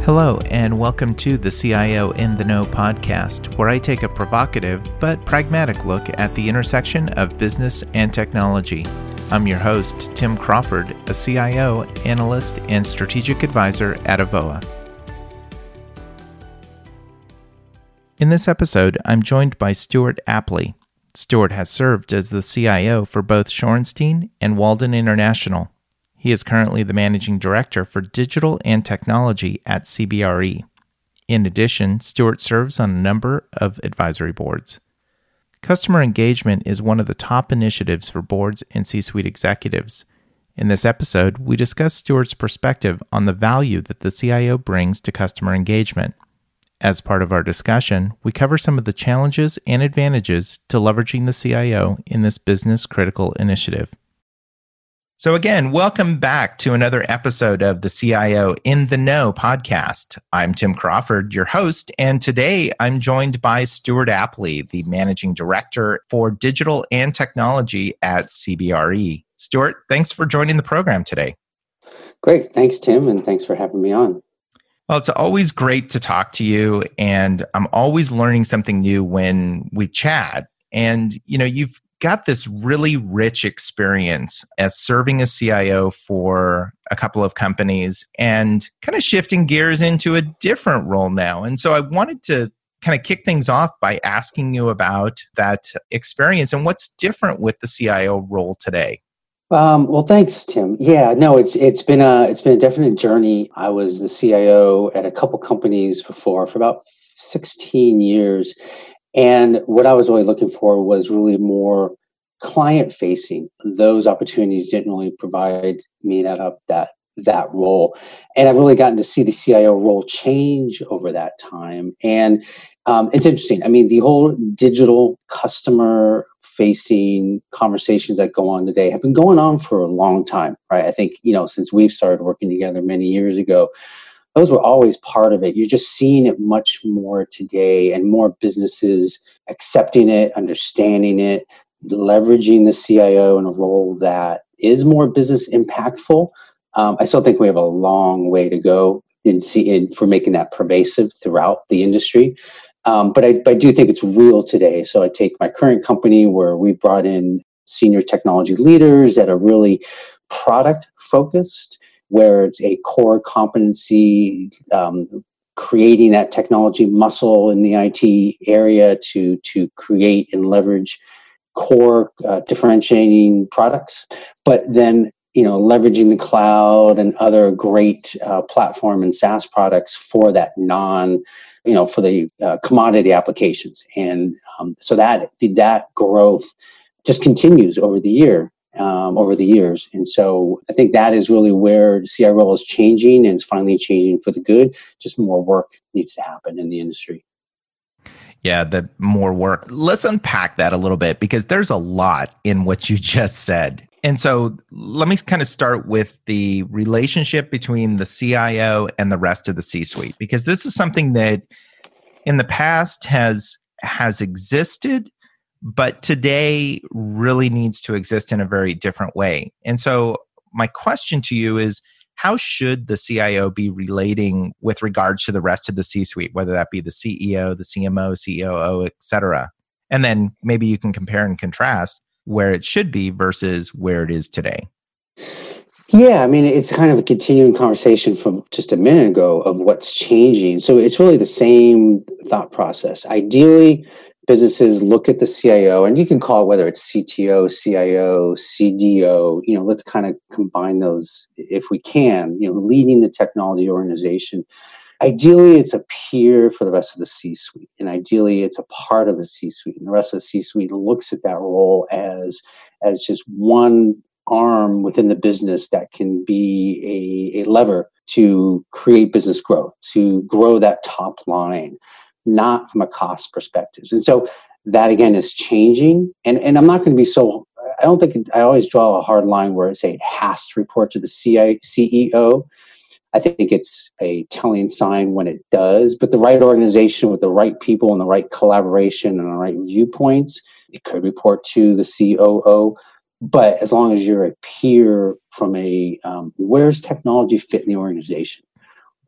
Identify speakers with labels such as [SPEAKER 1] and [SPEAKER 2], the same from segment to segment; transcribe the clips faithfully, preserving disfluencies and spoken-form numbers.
[SPEAKER 1] Hello, and welcome to the C I O in the Know podcast, where I take a provocative but pragmatic look at the intersection of business and technology. I'm your host, Tim Crawford, a C I O, analyst, and strategic advisor at Avoa. In this episode, I'm joined by Stuart Apley. Stuart has served as the C I O for both Shorenstein and Walden International. He is currently the Managing Director for Digital and Technology at C B R E. In addition, Stuart serves on a number of advisory boards. Customer engagement is one of the top initiatives for boards and C-suite executives. In this episode, we discuss Stuart's perspective on the value that the C I O brings to customer engagement. As part of our discussion, we cover some of the challenges and advantages to leveraging the C I O in this business-critical initiative. So again, welcome back to another episode of the C I O in the Know podcast. I'm Tim Crawford, your host, and today I'm joined by Stuart Apley, the Managing Director for Digital and Technology at C B R E. Stuart, thanks for joining the program today.
[SPEAKER 2] Great. Thanks, Tim, and thanks for having me on.
[SPEAKER 1] Well, it's always great to talk to you, and I'm always learning something new when we chat. And, you know, you've got this really rich experience as serving as C I O for a couple of companies and kind of shifting gears into a different role now. And so I wanted to kind of kick things off by asking you about that experience and what's different with the C I O role today.
[SPEAKER 2] Um, well, thanks, Tim. Yeah, no, it's it's been a it's been a definite journey. I was the C I O at a couple companies before for about sixteen years. And what I was really looking for was really more client-facing. Those opportunities didn't really provide me that up that that role. And I've really gotten to see the C I O role change over that time. And um, it's interesting. I mean, the whole digital customer-facing conversations that go on today have been going on for a long time, right? I think, you know, since we've started working together many years ago, those were always part of it. You're just seeing it much more today and more businesses accepting it, understanding it, leveraging the C I O in a role that is more business impactful. Um, I still think we have a long way to go in, see, in for making that pervasive throughout the industry. Um, but, I, but I do think it's real today. So I take my current company where we brought in senior technology leaders that are really product focused, where it's a core competency, um, creating that technology muscle in the I T area to, to create and leverage core uh, differentiating products, but then, you know, leveraging the cloud and other great uh, platform and SaaS products for that non, you know, for the uh, commodity applications. And um, so that, that growth just continues over the year. Um, over the years. And so I think that is really where the C I O role is changing, and it's finally changing for the good. Just more work needs to happen in the industry.
[SPEAKER 1] Yeah, the more work. Let's unpack that a little bit, because there's a lot in what you just said. And so let me kind of start with the relationship between the C I O and the rest of the C-suite, because this is something that in the past has has existed, but today really needs to exist in a very different way. And so my question to you is, how should the C I O be relating with regards to the rest of the C-suite, whether that be the C E O, the C M O, C O O, et cetera? And then maybe you can compare and contrast where it should be versus where it is today.
[SPEAKER 2] Yeah, I mean, it's kind of a continuing conversation from just a minute ago of what's changing. So it's really the same thought process. Ideally, businesses look at the C I O, and you can call it whether it's C T O, C I O, C D O, you know, let's kind of combine those if we can, you know, leading the technology organization. Ideally, it's a peer for the rest of the C-suite, and ideally it's a part of the C-suite, and the rest of the C-suite looks at that role as, as just one arm within the business that can be a, a lever to create business growth, to grow that top line, not from a cost perspective. And so that, again, is changing. And, and I'm not going to be so, I don't think, it, I always draw a hard line where I say it has to report to the C E O. I think it's a telling sign when it does, but the right organization with the right people and the right collaboration and the right viewpoints, it could report to the C O O. But as long as you're a peer from a, um, where's technology fit in the organization?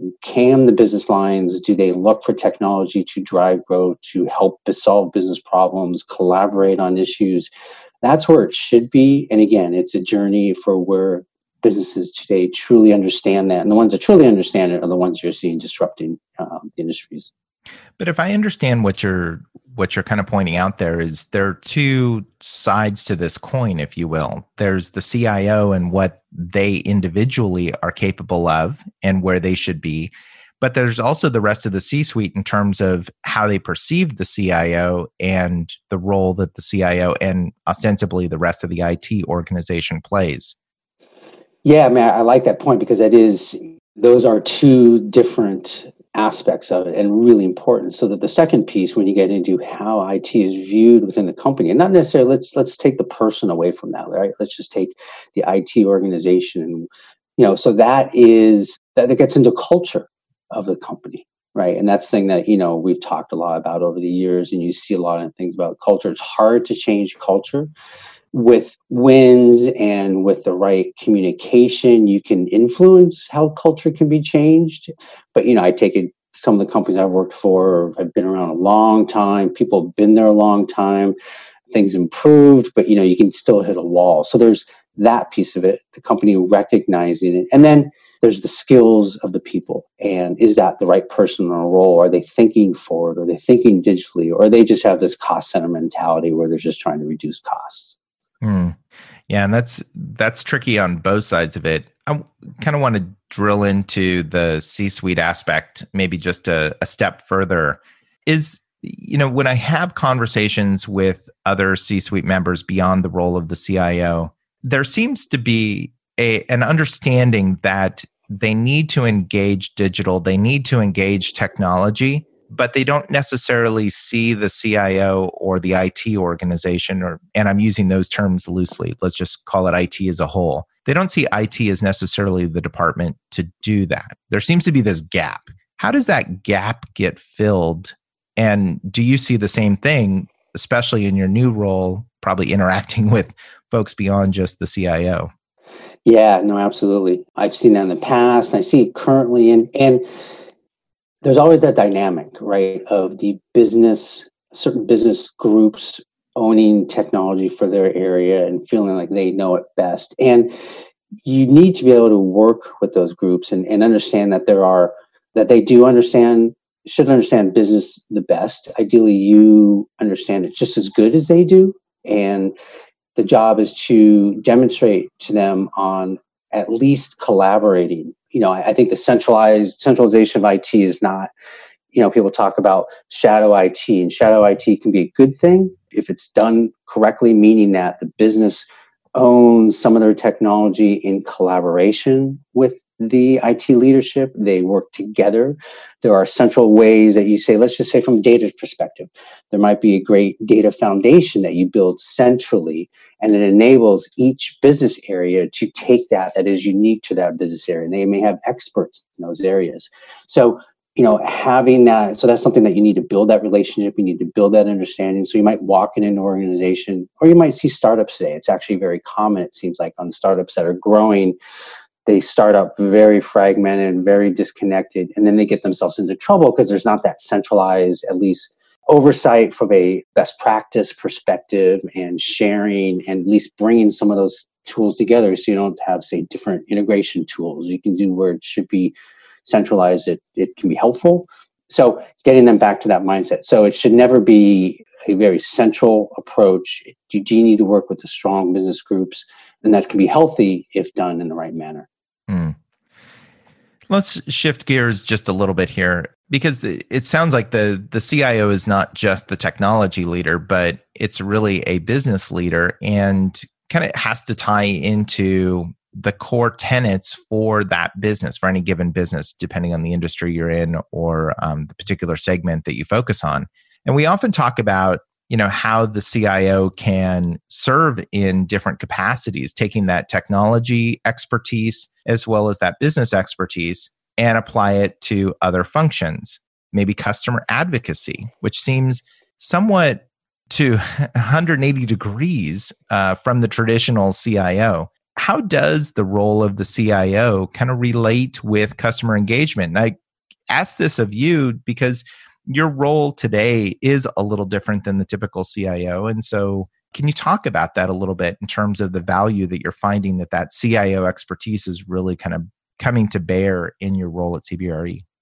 [SPEAKER 2] Can the business lines, do they look for technology to drive growth, to help to solve business problems, collaborate on issues? That's where it should be. And again, it's a journey for where businesses today truly understand that. And the ones that truly understand it are the ones you're seeing disrupting um, industries.
[SPEAKER 1] But if I understand what you're what you're kind of pointing out there is there are two sides to this coin, if you will. There's the C I O and what they individually are capable of and where they should be. But there's also the rest of the C-suite in terms of how they perceive the C I O and the role that the C I O and ostensibly the rest of the I T organization plays.
[SPEAKER 2] Yeah, I mean, I like that point because that is, those are two different aspects of it and really important. So that the second piece, when you get into how I T is viewed within the company, and not necessarily, let's let's take the person away from that, right? Let's just take the I T organization, and you know, so that is that, that gets into culture of the company, right? And that's the thing that, you know, we've talked a lot about over the years, and you see a lot of things about culture. It's hard to change culture. With wins and with the right communication, you can influence how culture can be changed. But, you know, I take it, some of the companies I've worked for, I've been around a long time, people have been there a long time, things improved, but, you know, you can still hit a wall. So there's that piece of it, the company recognizing it. And then there's the skills of the people. And is that the right person in a role? Are they thinking forward? Are they thinking digitally? Or they just have this cost center mentality where they're just trying to reduce costs?
[SPEAKER 1] Hmm. Yeah, and that's that's tricky on both sides of it. I kind of want to drill into the C-suite aspect, maybe just a, a step further. Is, you know, when I have conversations with other C-suite members beyond the role of the C I O, there seems to be a an understanding that they need to engage digital, they need to engage technology, but they don't necessarily see the C I O or the I T organization, or, and I'm using those terms loosely, let's just call it I T as a whole. They don't see I T as necessarily the department to do that. There seems to be this gap. How does that gap get filled? And do you see the same thing, especially in your new role, probably interacting with folks beyond just the C I O?
[SPEAKER 2] Yeah, no, absolutely. I've seen that in the past, and I see it currently, and and there's always that dynamic, right, of the business, certain business groups owning technology for their area and feeling like they know it best. And you need to be able to work with those groups and, and understand that there are, that they do understand, should understand business the best. Ideally, you understand it just as good as they do. And the job is to demonstrate to them on at least collaborating. You know, I, I think the centralized centralization of I T is not, you know, people talk about shadow I T, and shadow I T can be a good thing if it's done correctly, meaning that the business owns some of their technology in collaboration with the I T leadership. They work together. There are central ways that you say, let's just say from a data perspective, there might be a great data foundation that you build centrally, and it enables each business area to take that that is unique to that business area. And they may have experts in those areas. So, you know, having that, so that's something that you need to build that relationship. You need to build that understanding. So you might walk in an organization, or you might see startups today. It's actually very common, it seems like, on startups that are growing. They start up very fragmented, very disconnected, and then they get themselves into trouble because there's not that centralized, at least, oversight from a best practice perspective and sharing, and at least bringing some of those tools together so you don't have, say, different integration tools. You can do where it should be centralized. It, it can be helpful. So getting them back to that mindset. So it should never be a very central approach. You do need to work with the strong business groups, and that can be healthy if done in the right manner.
[SPEAKER 1] Hmm. Let's shift gears just a little bit here, because it sounds like the, the C I O is not just the technology leader, but it's really a business leader, and kind of has to tie into the core tenets for that business, for any given business, depending on the industry you're in or um, the particular segment that you focus on. And we often talk about, you know, how the C I O can serve in different capacities, taking that technology expertise as well as that business expertise and apply it to other functions, maybe customer advocacy, which seems somewhat to one hundred eighty degrees uh, from the traditional C I O. how does the role of the C I O kind of relate with customer engagement? And I ask this of you because your role today is a little different than the typical C I O. And so can you talk about that a little bit in terms of the value that you're finding that that C I O expertise is really kind of coming to bear in your role at C B R E?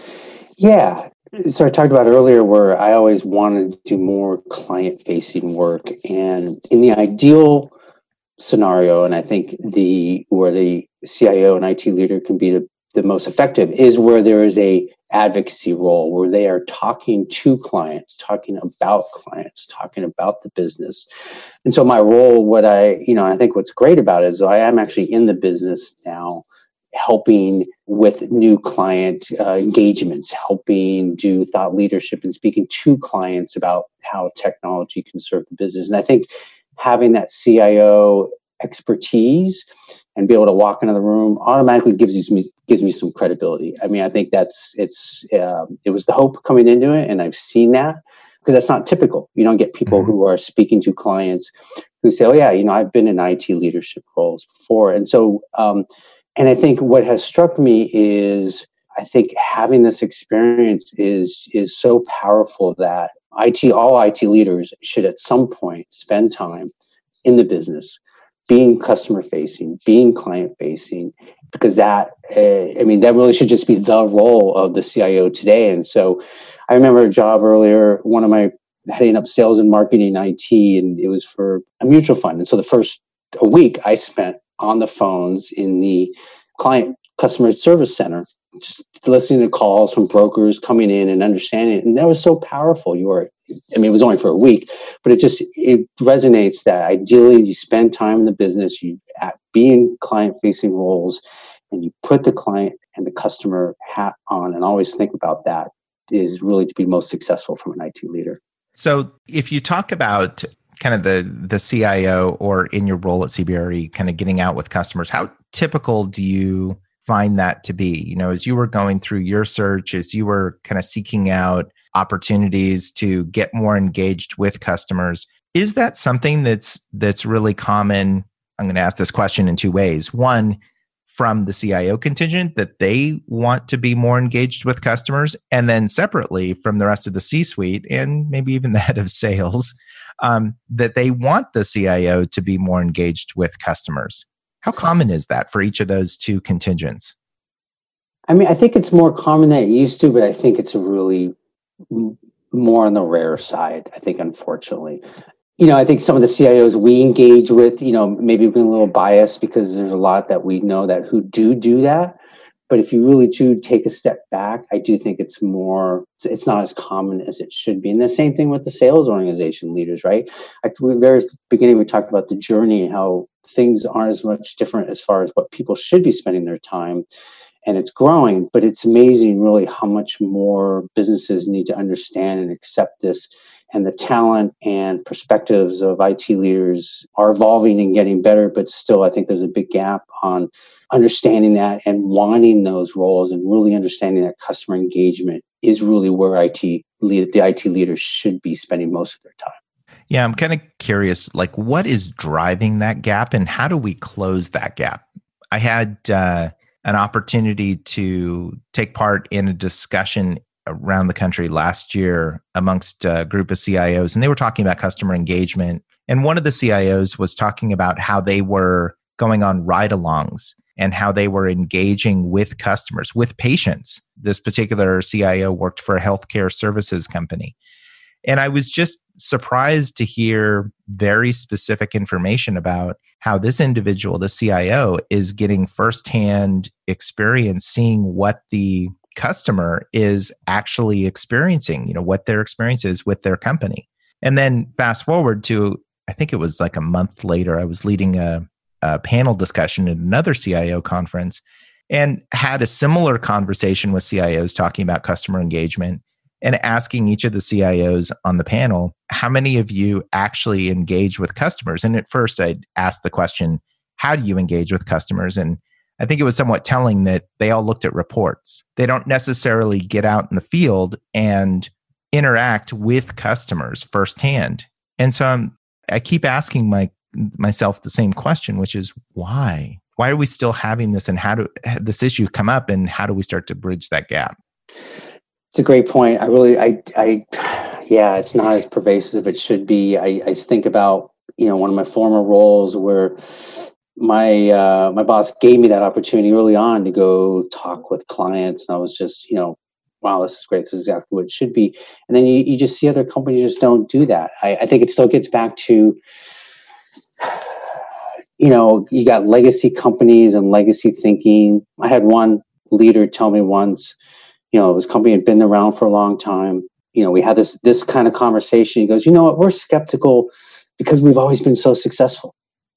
[SPEAKER 2] Yeah. So I talked about earlier where I always wanted to do more client-facing work. And in the ideal scenario, and I think the where the C I O and I T leader can be the, the most effective is where there is a advocacy role where they are talking to clients, talking about clients, talking about the business. And so my role, what I, you know, I think what's great about it is I am actually in the business now, helping with new client uh, engagements, helping do thought leadership and speaking to clients about how technology can serve the business. And I think having that C I O expertise and be able to walk into the room automatically gives me gives me some credibility. I mean, I think that's it's um, it was the hope coming into it, and I've seen that because that's not typical. You don't get people mm-hmm. who are speaking to clients who say, "Oh yeah, you know, I've been in I T leadership roles before," and so um, and I think what has struck me is I think having this experience is is so powerful that I T all I T leaders should at some point spend time in the business, being customer facing, being client facing, because that, uh, I mean, that really should just be the role of the C I O today. And so I remember a job earlier, one of my heading up sales and marketing I T, and it was for a mutual fund. And so the first a week I spent on the phones in the client customer service center, just listening to calls from brokers coming in and understanding it. And that was so powerful. You were, I mean, it was only for a week, but it just, it resonates that ideally you spend time in the business, you be in client facing roles, and you put the client and the customer hat on and always think about that is really to be most successful from an I T leader.
[SPEAKER 1] So if you talk about kind of the, the C I O or in your role at C B R E, kind of getting out with customers, how typical do you find that to be? You know, as you were going through your search, as you were kind of seeking out opportunities to get more engaged with customers, is that something that's that's really common? I'm going to ask this question in two ways. One, from the C I O contingent, that they want to be more engaged with customers, and then separately from the rest of the C-suite and maybe even the head of sales, um, that they want the C I O to be more engaged with customers. How common is that for each of those two contingents?
[SPEAKER 2] I mean, I think it's more common than it used to, but I think it's really more on the rare side, I think, unfortunately. You know, I think some of the C I Os we engage with, you know, maybe being a little biased because there's a lot that we know that who do do that. But if you really do take a step back, I do think it's more, it's not as common as it should be. And the same thing with the sales organization leaders, right? At the very beginning, we talked about the journey, how things aren't as much different as far as what people should be spending their time. And it's growing, but it's amazing really how much more businesses need to understand and accept this. And the talent and perspectives of I T leaders are evolving and getting better, but still I think there's a big gap on understanding that and wanting those roles and really understanding that customer engagement is really where I T lead, the I T leaders should be spending most of their time.
[SPEAKER 1] Yeah, I'm kind of curious, like what is driving that gap and how do we close that gap? I had uh, an opportunity to take part in a discussion around the country last year amongst a group of C I Os, and they were talking about customer engagement. And one of the C I Os was talking about how they were going on ride-alongs and how they were engaging with customers, with patients. This particular C I O worked for a healthcare services company. And I was just surprised to hear very specific information about how this individual, the C I O, is getting firsthand experience seeing what the customer is actually experiencing, you know, what their experience is with their company. And then fast forward to, I think it was like a month later, I was leading a, a panel discussion at another C I O conference and had a similar conversation with C I Os talking about customer engagement and asking each of the C I Os on the panel, how many of you actually engage with customers? And at first I asked the question, how do you engage with customers? And I think it was somewhat telling that they all looked at reports. They don't necessarily get out in the field and interact with customers firsthand. And so I'm, I keep asking my myself the same question, which is why? Why are we still having this, and how do this issue come up, and how do we start to bridge that gap?
[SPEAKER 2] It's a great point. I really, I, I, yeah, it's not as pervasive as it should be. I, I think about, you know, one of my former roles where my uh, my boss gave me that opportunity early on to go talk with clients, and I was just, you know, wow, this is great. This is exactly what it should be. And then you, you just see other companies just don't do that. I, I think it still gets back to, you know, you got legacy companies and legacy thinking. I had one leader tell me once, you know, his company had been around for a long time. You know, we had this this kind of conversation. He goes, you know what, we're skeptical because we've always been so successful.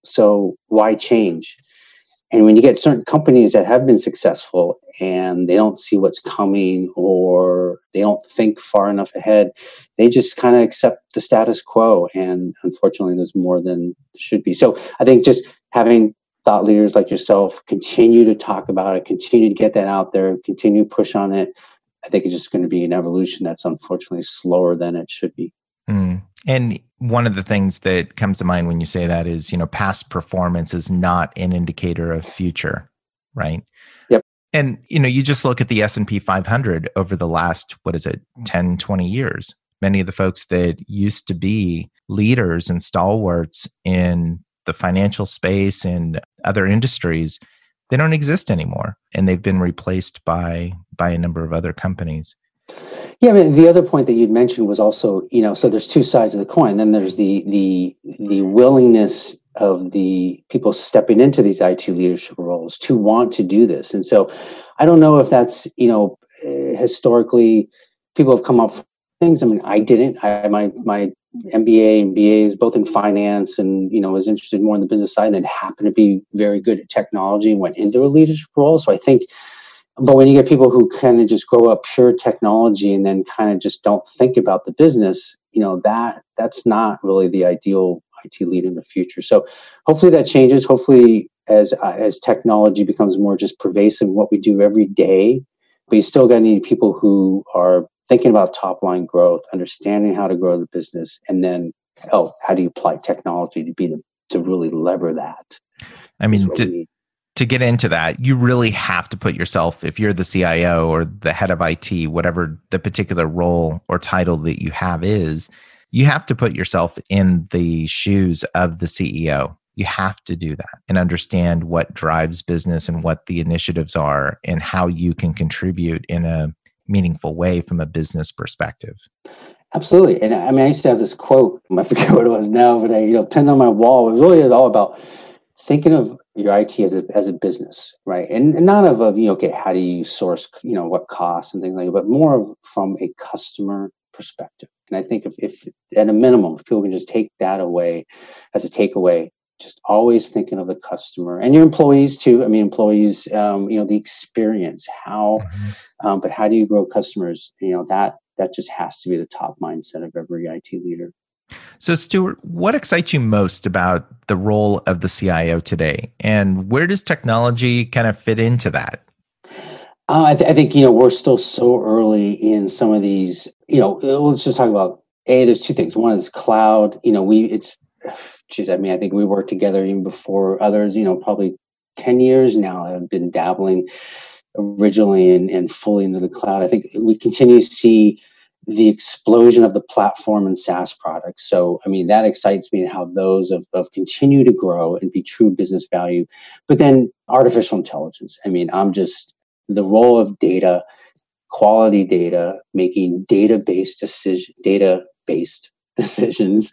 [SPEAKER 2] So why change? And when you get certain companies that have been successful and they don't see what's coming, or they don't think far enough ahead, they just kind of accept the status quo. And unfortunately, there's more than should be. So I think just having thought leaders like yourself continue to talk about it, continue to get that out there, continue to push on it, I think it's just going to be an evolution that's unfortunately slower than it should be.
[SPEAKER 1] Mm. And one of the things that comes to mind when you say that is, you know, past performance is not an indicator of future, right?
[SPEAKER 2] Yep.
[SPEAKER 1] And, you know, you just look at the S and P five hundred over the last, what is it, ten, twenty years. Many of the folks that used to be leaders and stalwarts in the financial space and other industries, they don't exist anymore. And they've been replaced by by a number of other companies.
[SPEAKER 2] Yeah, I mean, the other point that you'd mentioned was also, you know, so there's two sides of the coin. Then there's the the the willingness of the people stepping into these I T leadership roles to want to do this. And so I don't know if that's, you know, historically people have come up with things. I mean, I didn't. I my my M B A and B A is both in finance, and, you know, was interested more in the business side, and then happened to be very good at technology and went into a leadership role. So I think, but when you get people who kind of just grow up pure technology and then kind of just don't think about the business, you know, that that's not really the ideal I T leader in the future. So hopefully that changes. Hopefully as uh, as technology becomes more just pervasive in what we do every day, but you still got to need people who are thinking about top line growth, understanding how to grow the business, and then, oh, how do you apply technology to be the, to really lever that?
[SPEAKER 1] I mean, to, to get into that, you really have to put yourself, if you're the C I O or the head of I T, whatever the particular role or title that you have is, you have to put yourself in the shoes of the C E O. You have to do that and understand what drives business and what the initiatives are and how you can contribute in a meaningful way from a business perspective.
[SPEAKER 2] Absolutely. And I mean, I used to have this quote, I forget what it was now, but I, you know, pinned on my wall. It was really all about thinking of your I T as a, as a business, right? And, and not of, a, you know, okay, how do you source, you know, what costs and things like that, but more of from a customer perspective. And I think if, if at a minimum, if people can just take that away as a takeaway, just always thinking of the customer and your employees too. I mean, employees, um, you know, the experience, how, mm-hmm. um, but how do you grow customers? You know, that, that just has to be the top mindset of every I T leader.
[SPEAKER 1] So Stuart, what excites you most about the role of the C I O today? And where does technology kind of fit into that?
[SPEAKER 2] Uh, I, th- I think, you know, we're still so early in some of these, you know, let's just talk about, A, there's two things. One is cloud. You know, we, it's, geez, I mean, I think we worked together even before others, you know, probably ten years now. I've been dabbling originally and, and fully into the cloud. I think we continue to see the explosion of the platform and SaaS products. So, I mean, that excites me, how those have, have continue to grow and be true business value. But then artificial intelligence. I mean, I'm just the role of data, quality data, making data-based decision, data-based decisions.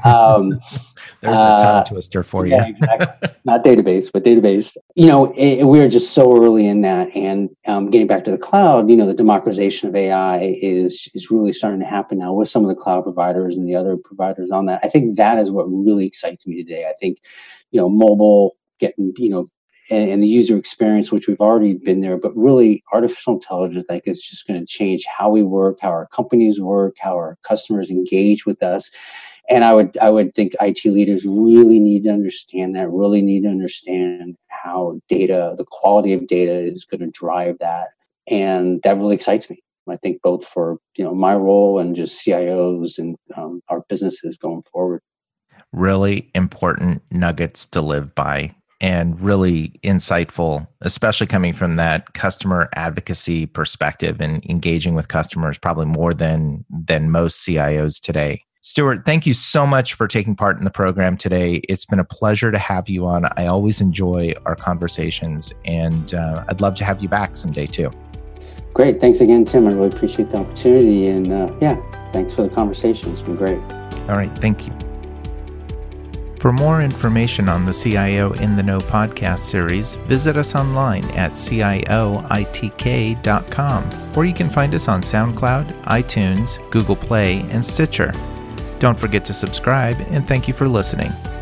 [SPEAKER 2] Um,
[SPEAKER 1] There's a tongue twister for
[SPEAKER 2] uh, yeah,
[SPEAKER 1] you.
[SPEAKER 2] Exactly. Not database, but database. You know, it, we're just so early in that. And um, getting back to the cloud, you know, the democratization of A I is is really starting to happen now with some of the cloud providers and the other providers on that. I think that is what really excites me today. I think, you know, mobile getting, you know, and, and the user experience, which we've already been there, but really artificial intelligence, I think, is just going to change how we work, how our companies work, how our customers engage with us. And I would, I would think I T leaders really need to understand that, really need to understand how data, the quality of data is going to drive that. And that really excites me. I think both for, you know, my role and just C I Os and um, our businesses going forward.
[SPEAKER 1] really important nuggets to live by and really insightful, especially coming from that customer advocacy perspective and engaging with customers probably more than than most C I Os today. Stuart, thank you so much for taking part in the program today. It's been a pleasure to have you on. I always enjoy our conversations, and uh, I'd love to have you back someday too.
[SPEAKER 2] Great. Thanks again, Tim. I really appreciate the opportunity. And uh, yeah, thanks for the conversation. It's been great.
[SPEAKER 1] All right. Thank you. For more information on the C I O in the Know podcast series, visit us online at C I O I T K dot com, or you can find us on SoundCloud, iTunes, Google Play, and Stitcher. Don't forget to subscribe, and thank you for listening.